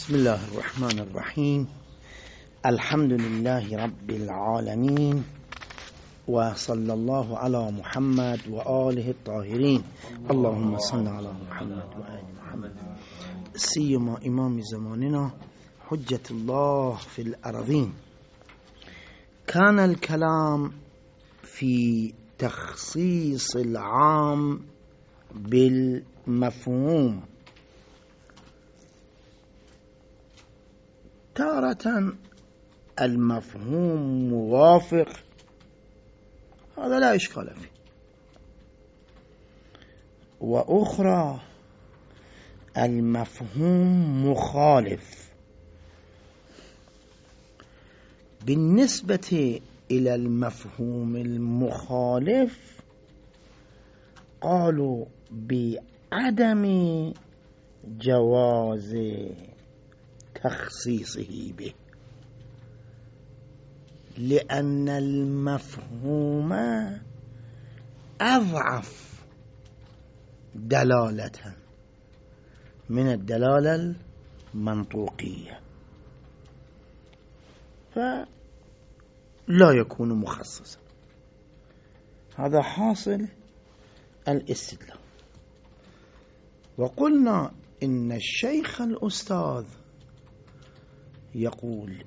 بسم الله الرحمن الرحيم. الحمد لله رب العالمين، وصلى الله على محمد وآله الطاهرين. اللهم صل على محمد وآل محمد. سيما إمام زماننا حجة الله في الأرضين. كان الكلام في تخصيص العام بالمفهوم، تارة المفهوم موافق، هذا لا إشكال فيه، وأخرى المفهوم مخالف. بالنسبة إلى المفهوم المخالف قالوا بعدم جواز تخصيصه به، لأن المفهوم أضعف دلالة من الدلالة المنطوقية، فلا يكون مخصصا. هذا حاصل الاستدلال. وقلنا إن الشيخ الأستاذ يقول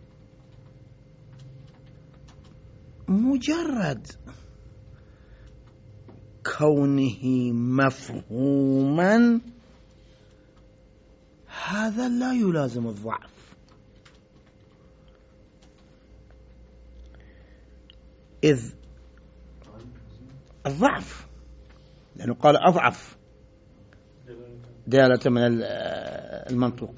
مجرد كونه مفهوما هذا لا يلازم الضعف، إذ الضعف لأنه قال أضعف دلالة من المنطوق،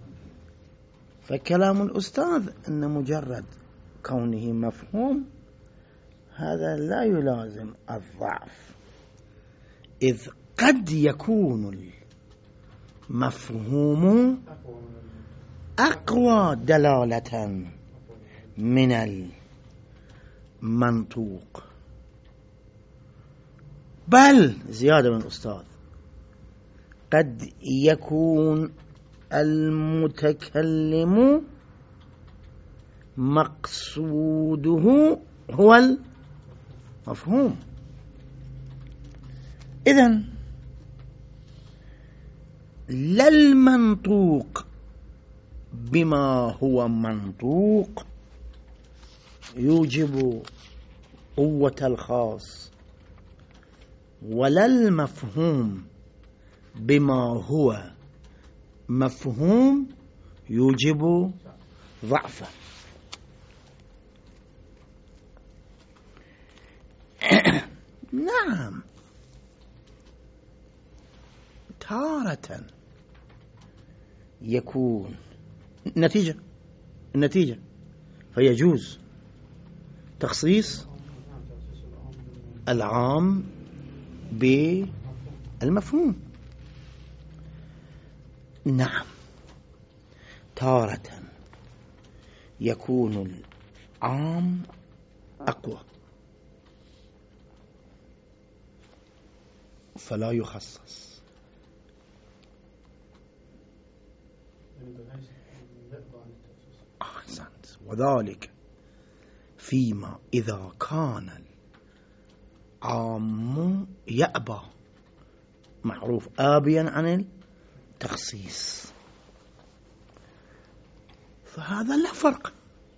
فكلام الأستاذ أن مجرد كونه مفهوم هذا لا يلازم الضعف، إذ قد يكون المفهوم أقوى دلالة من المنطوق، بل زيادة من الأستاذ قد يكون المتكلم مقصوده هو المفهوم. إذن لا المنطوق بما هو منطوق يوجب قوة الخاص، ولا المفهوم بما هو مفهوم يوجب ضعفه. نعم، تارة يكون النتيجة فيجوز تخصيص العام بالمفهوم. نعم، تارة يكون العام أقوى فلا يخصص. أحسنت. وذلك فيما إذا كان العام يأبى، معروف آبيا عن التخصيص، فهذا لا فرق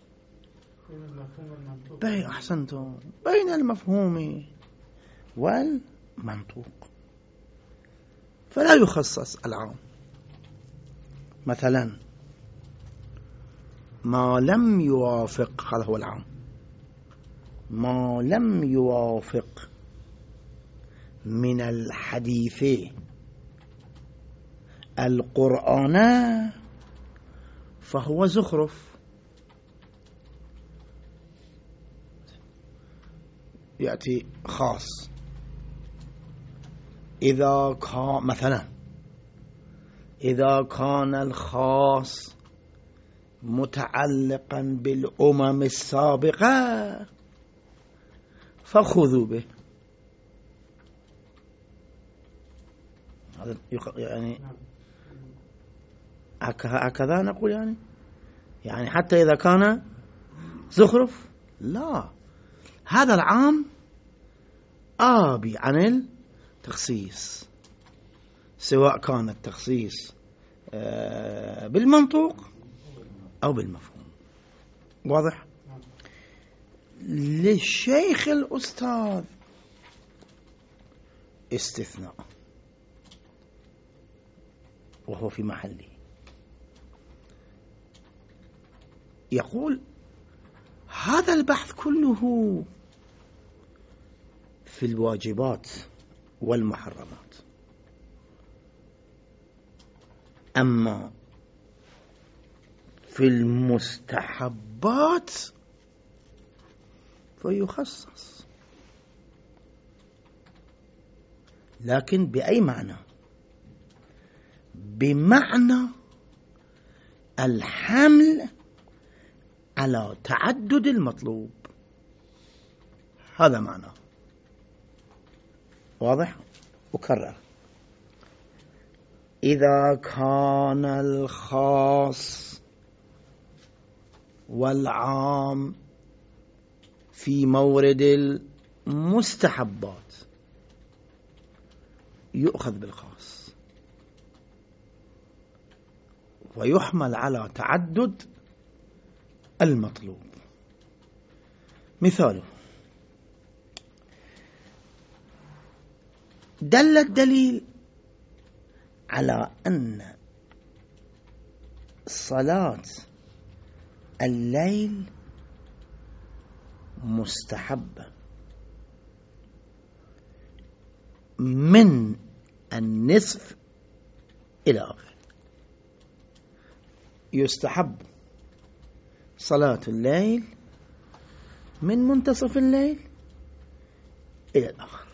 بين المفهوم والمنطوق، فلا يخصص العام. مثلا ما لم يوافق، هذا هو العام، ما لم يوافق من الحديث القرآن فهو زخرف، يأتي خاص. إذا كان مثلا إذا كان الخاص متعلقا بالأمم السابقة فخذوا به، هذا يعني هكذا نقول يعني حتى إذا كان زخرف لا، هذا العام آبي عن التخصيص، سواء كان التخصيص بالمنطوق أو بالمفهوم. واضح؟ للشيخ الأستاذ استثناء وهو في محله، يقول هذا البحث كله في الواجبات والمحرمات، أما في المستحبات فيخصص، لكن بأي معنى؟ بمعنى الحمل على تعدد المطلوب، هذا معناه. واضح؟ أكرر، إذا كان الخاص والعام في مورد المستحبات يؤخذ بالخاص ويحمل على تعدد المطلوب. مثاله: دل الدليل على أن صلاة الليل مستحبة من النصف إلى آخر. يستحب صلاة الليل من منتصف الليل إلى الآخر.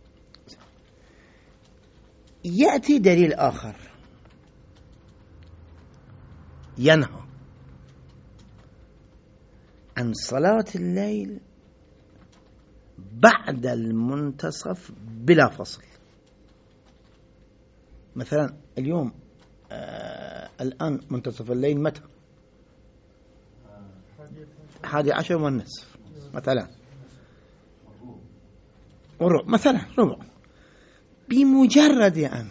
يأتي دليل آخر ينهى عن صلاة الليل بعد المنتصف بلا فصل. مثلا اليوم الآن منتصف الليل متى؟ 11 والنصف مثلا، مثلا ربع. بمجرد أن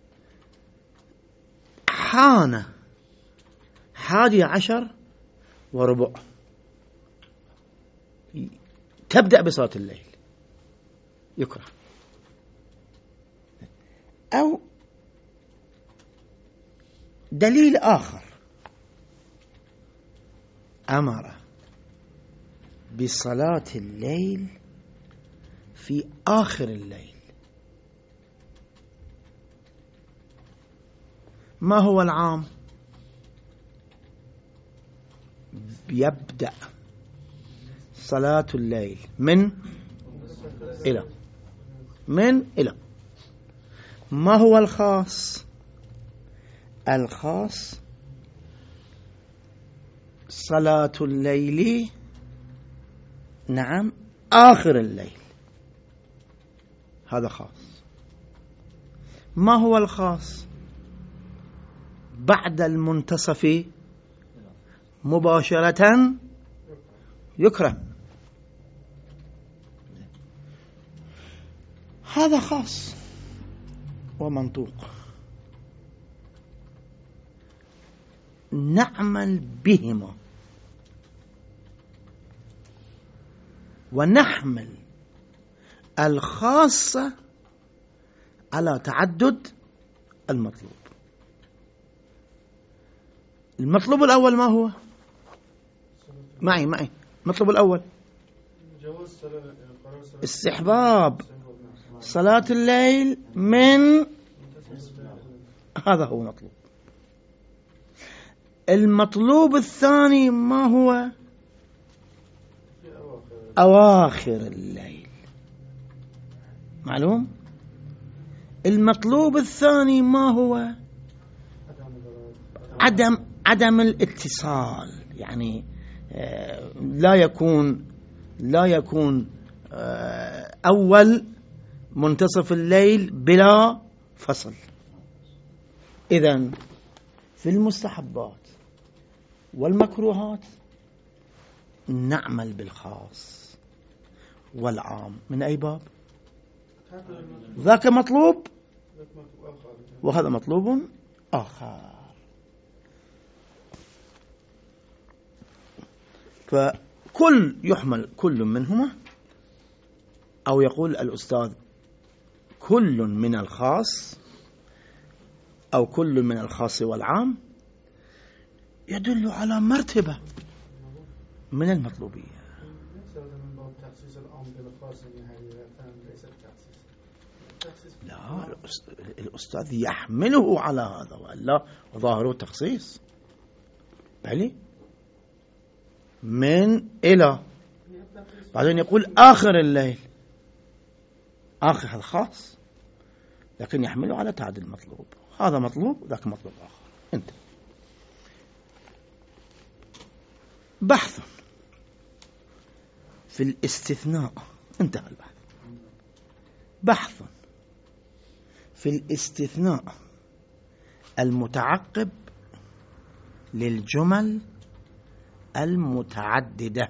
حان 11 وربع تبدأ بصلاة الليل، يكره. أو دليل آخر أمر بصلاة الليل في آخر الليل. ما هو العام؟ يبدأ صلاة الليل من إلى. ما هو الخاص؟ الخاص صلاة الليل آخر الليل، هذا خاص. ما هو الخاص؟ بعد المنتصف مباشرة يكره، هذا خاص ومنطوق. نعمل بهما ونحمل الخاصة على تعدد المطلوب. المطلوب الأول ما هو؟ معي المطلوب الأول استحباب صلاة الليل من، هذا هو مطلوب. المطلوب الثاني ما هو؟ أواخر الليل، معلوم. المطلوب الثاني ما هو؟ عدم الاتصال، يعني لا يكون أول منتصف الليل بلا فصل. إذن في المستحبات والمكروهات نعمل بالخاص والعام من أي باب؟ ذاك مطلوب وهذا مطلوب آخر. فكل يحمل كل منهما، أو يقول الأستاذ كل من الخاص أو كل من الخاص والعام، يدل على مرتبة من المطلوبية. لا، الأستاذ يحمله على هذا، وإلا ظاهره تخصيص. بلي من إلى، بعدين يقول آخر الليل، آخر الخاص، لكن يحمله على تعديل المطلوب. هذا مطلوب ذاك مطلوب آخر. انت بحث في الاستثناء، انتهى البحث. بحث في الاستثناء المتعقب للجمل المتعددة.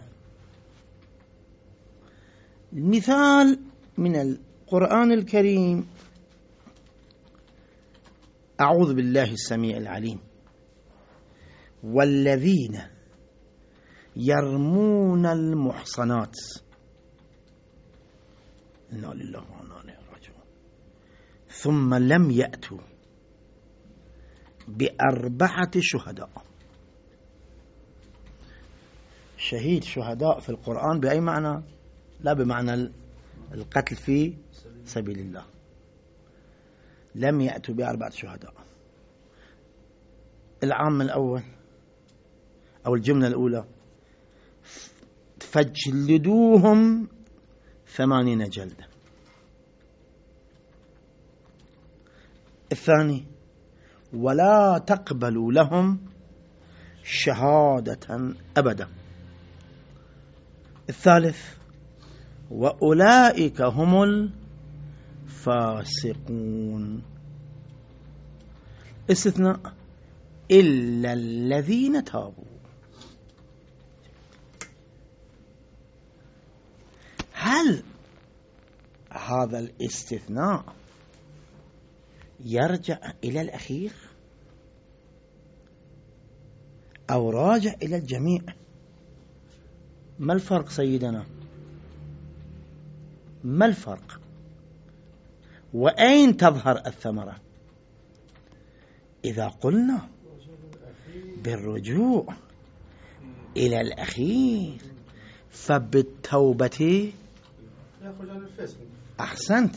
مثال من القرآن الكريم: أعوذ بالله السميع العليم والذين يرمون المحصنات، إنا لله وإنا إليه راجعون، ثم لم يأتوا بأربعة شهداء. شهيد شهداء في القرآن بأي معنى؟ لا بمعنى القتل في سبيل الله. لم يأتوا بأربعة شهداء. العام الأول أو الجملة الأولى: فاجلدوهم 80 جلدة. الثاني: ولا تقبلوا لهم شهادة أبدا. الثالث: وأولئك هم الفاسقون. استثناء: إلا الذين تابوا. هل هذا الاستثناء يرجع إلى الأخير أو راجع إلى الجميع؟ ما الفرق سيدنا؟ ما الفرق؟ وأين تظهر الثمرة؟ إذا قلنا بالرجوع إلى الأخير فبالتوبة، أحسنت،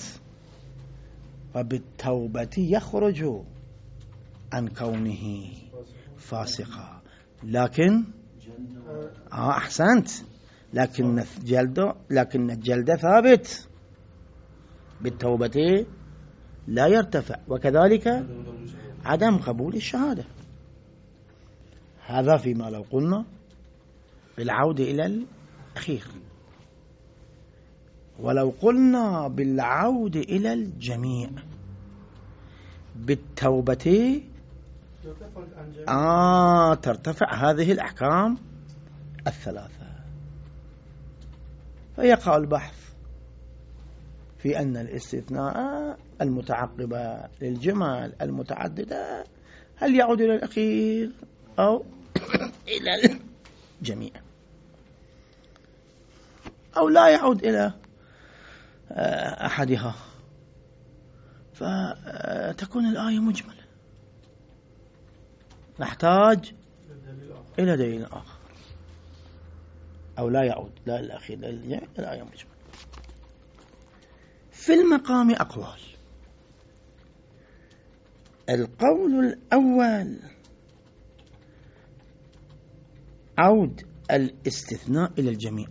وبالتوبة يخرج عن كونه فاسقا. لكن أحسنت، لكن الجلد ثابت، بالتوبة لا يرتفع، وكذلك عدم قبول الشهادة. هذا فيما لو قلنا بالعودة إلى الأخير. ولو قلنا بالعودة إلى الجميع بالتوبة ترتفع هذه الأحكام الثلاثة. فيقع البحث في أن الاستثناء المتعقبة للجمل المتعددة هل يعود إلى الأخير أو إلى الجميع، أو لا يعود إلى أحدها، فتكون الآية مجملة. نحتاج إلى دليل آخر، أو لا يعود لا الأخير لا الجميع، الآية مجملة. في المقام أقوال. القول الأول: عود الاستثناء إلى الجميع،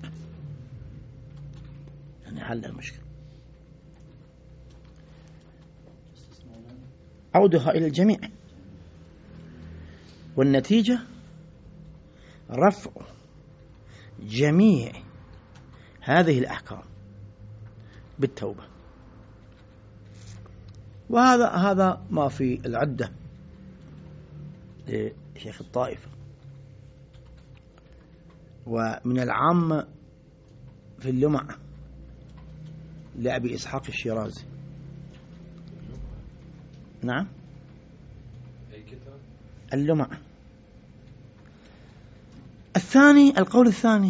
يعني حل المشكلة، عودها إلى الجميع، والنتيجة رفع جميع هذه الأحكام بالتوبة. وهذا ما في العدة لشيخ الطائفة. ومن العامة في اللمع لأبي إسحاق الشيرازي. نعم، اللمع. الثاني، القول الثاني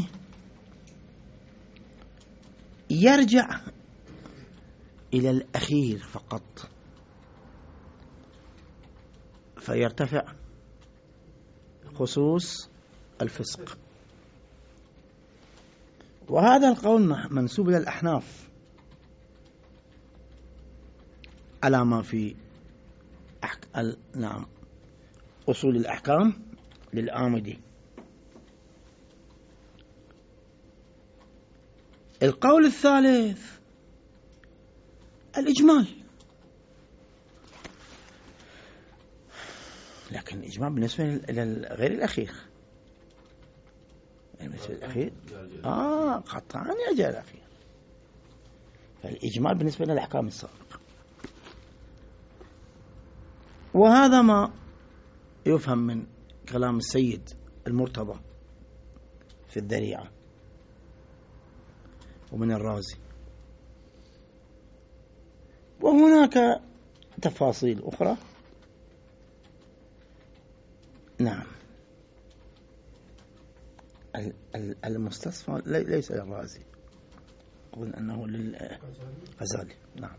يرجع إلى الأخير فقط فيرتفع خصوص الفسق. وهذا القول منسوب إلى الأحناف على ما في نعم أصول الأحكام للآمدي. القول الثالث الإجمال، لكن الإجمال بالنسبة لغير الأخير، بالنسبة للأخير قطعا يرجع الأخير، فالإجمال بالنسبة للأحكام السابقة. وهذا ما يفهم من كلام السيد المرتضى في الذريعة ومن الرازي. وهناك تفاصيل أخرى. نعم، المستصفى ليس للرازي، أظن أنه للغزالي. نعم،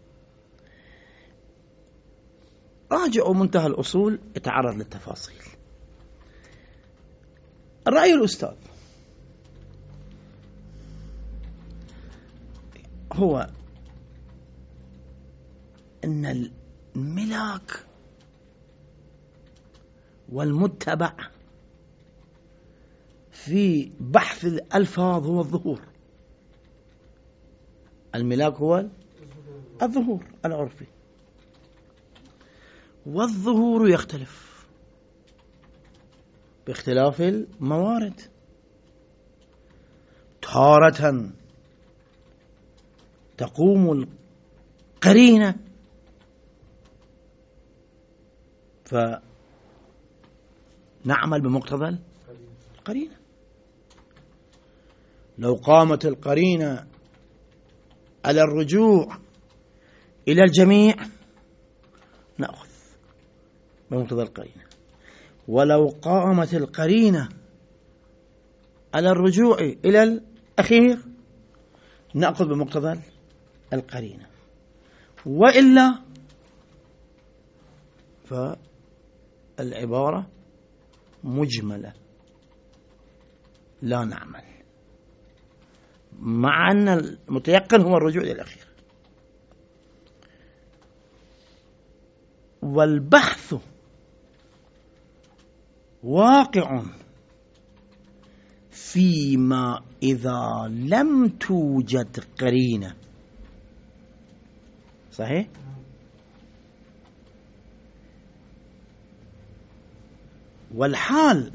راجعوا منتهى الأصول يتعرض للتفاصيل. الرأي الأستاذ هو أن الملاك والمتبع في بحث الألفاظ هو الظهور. الملاك هو الظهور العرفي، والظهور يختلف باختلاف الموارد. تارة تقوم القرينة فنعمل بمقتضى القرينة. لو قامت القرينة على الرجوع إلى الجميع نأخذ بمقتضى القرينة، ولو قامت القرينة على الرجوع إلى الأخير نأخذ بمقتضى القرينة، وإلا فالعبارة مجملة لا نعمل، مع أن المتيقن هو الرجوع إلى الأخير. والبحث واقع فيما إذا لم توجد قرينة. صحيح؟ والحال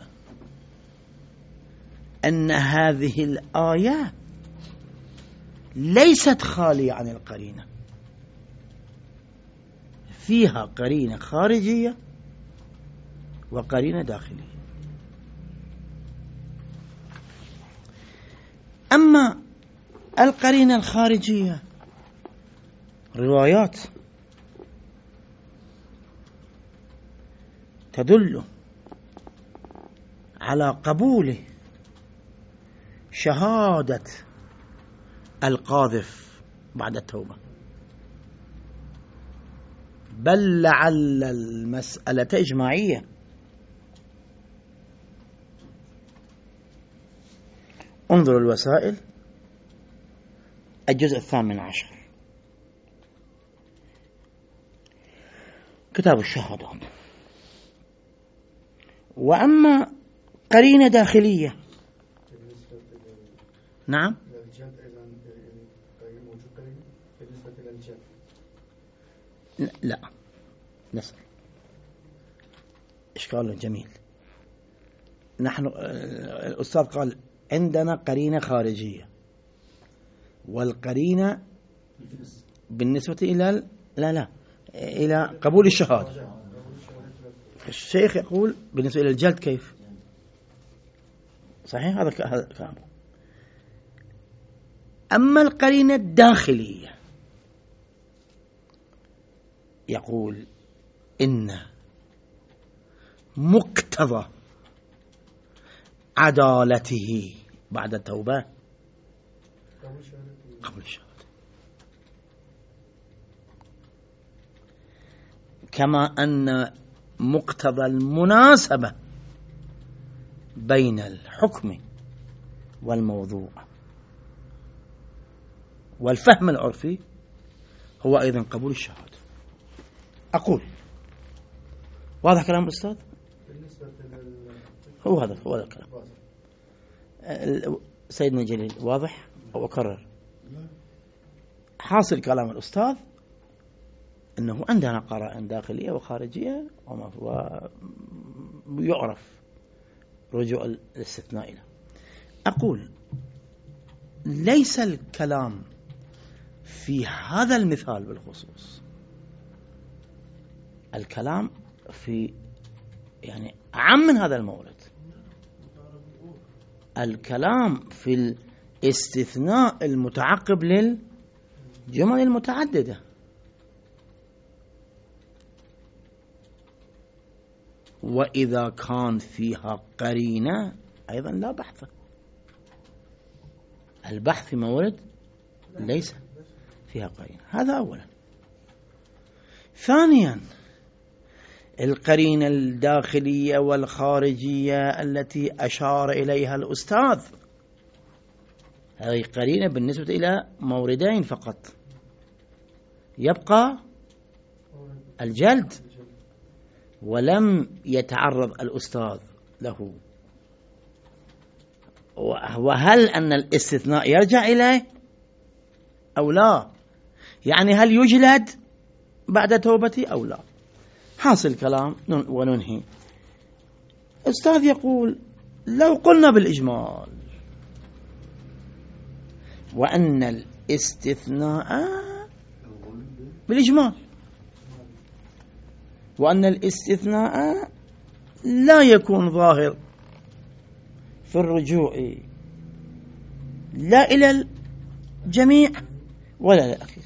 أن هذه الآية ليست خالية عن القرينة، فيها قرينة خارجية وقرينة داخلية. أما القرينة الخارجية روايات تدل على قبول شهادة القاذف بعد التوبة، بل لعل المسألة إجماعية. انظروا الوسائل الجزء 18 كتاب الشهادات. وأما قرينة داخلية، نعم، لا نسأل إشكال جميل. نحن الأستاذ قال عندنا قرينة خارجية، والقرينة بالنسبة إلى إلى قبول الشهادة، الشيخ يقول بالنسبة إلى الجلد كيف؟ صحيح هذا كلام. أما القرينة الداخلية يقول إن مقتضى عدالته بعد التوبة قبل الشهادة، كما أن مقتضى المناسبة بين الحكم والموضوع والفهم العرفي هو أيضا قبول الشهادة. أقول واضح كلام الأستاذ؟ هو هذا الكلام سيدنا الجليل واضح أو أكرر؟ حاصل كلام الأستاذ أنه عندنا قرائن داخلية وخارجية ويعرف رجوع الاستثناء إلى. أقول ليس الكلام في هذا المثال بالخصوص، الكلام في يعني أعم من هذا المورد، الكلام في الاستثناء المتعقب للجمل المتعددة. وإذا كان فيها قرينة أيضا لا بحث، البحث في مورد ليس فيها قرينة. هذا أولا. ثانيا القرينة الداخلية والخارجية التي أشار إليها الأستاذ، هذه قرينة بالنسبة إلى موردين فقط، يبقى الجلد، ولم يتعرض الأستاذ له. وهل أن الاستثناء يرجع إليه أو لا؟ يعني هل يجلد بعد توبتي أو لا؟ حاصل كلام وننهي. أستاذ يقول لو قلنا بالإجمال وأن الاستثناء بالإجمال، وأن الاستثناء لا يكون ظاهر في الرجوع لا إلى الجميع ولا للأخير،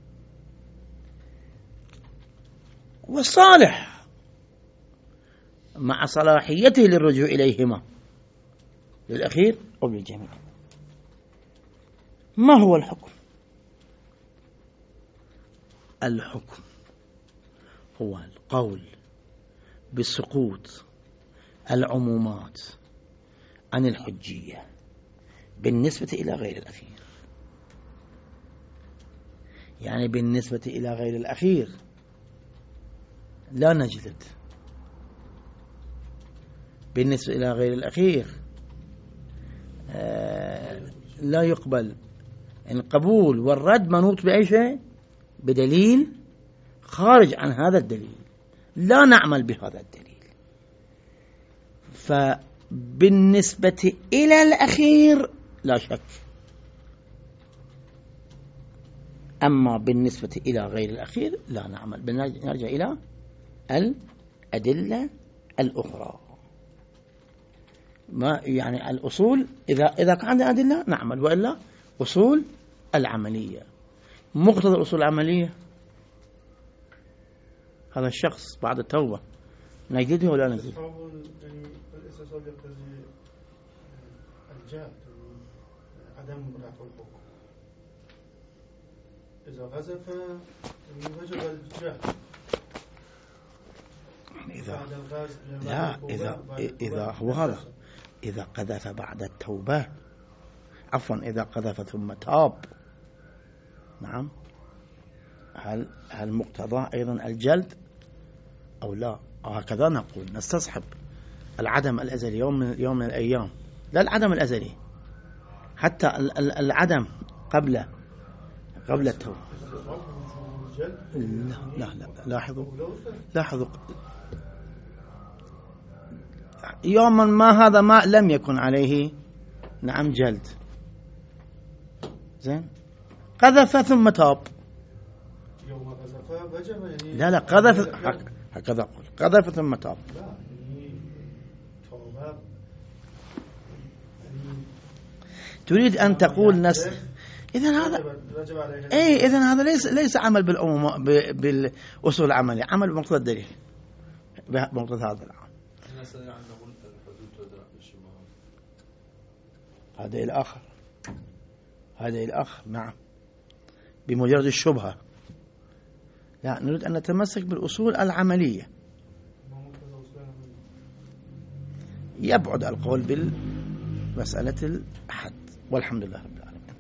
وصالح مع صلاحيته للرجوع إليهما للأخير أو للجميع. ما هو الحكم؟ الحكم هو القول بسقوط العمومات عن الحجية بالنسبة إلى غير الأخير. يعني بالنسبة إلى غير الأخير لا نجلد، بالنسبة إلى غير الأخير لا يقبل. القبول والرد منوط بأي شيء؟ بدليل خارج عن هذا الدليل، لا نعمل بهذا الدليل. فبالنسبة إلى الأخير لا شك، أما بالنسبة إلى غير الأخير لا نعمل. نرجع إلى الأدلة الأخرى، ما يعني الأصول إذا كان عندنا أدلة نعمل، وإلا أصول العملية. مقتضى الأصول العملية هذا الشخص بعد التوبة نجده ولا نجده؟ الاستثناء يقتضي الجهل، عدم رفع الحكم. إذا غزف وجب الجهل. إذا هو هذا، إذا قذف بعد التوبة، عفوا إذا قذف ثم تاب، نعم، هل مقتضى أيضا الجلد أو لا؟ هكذا نقول، نستصحب العدم الأزلي يوم من الأيام، لا العدم الأزلي، حتى العدم قبل التوبة. لا لاحظوا يوما ما هذا ما لم يكن عليه نعم جلد، زين، قذف ثم تاب. لا قذف، هكذا أقول، قذف ثم تاب. لا يعني توبة تريد أن تقول نسخ. إذن هذا إذن هذا ليس عمل بالعموم بالأصول العملية، عمل بمقتضى الدليل، بمقتضى هذا العمل. هذا الآخر، هذا الآخر. نعم، بمجرد الشبهة. لا، نريد أن نتمسك بالأصول العملية. يبعد القول بالمسألة الحد، والحمد لله.